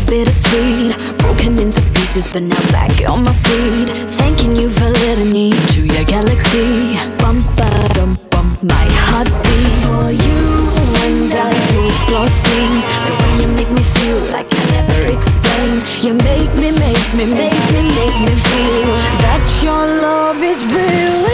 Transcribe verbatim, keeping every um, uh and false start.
bittersweet. Broken into pieces, but now back on my feet. Thanking you for letting me into your galaxy. Bump, bum, bump, my heartbeat. For you and I to explore things. The way you make me feel like I never explain. You make me, make me, make me, make me feel that your love is real.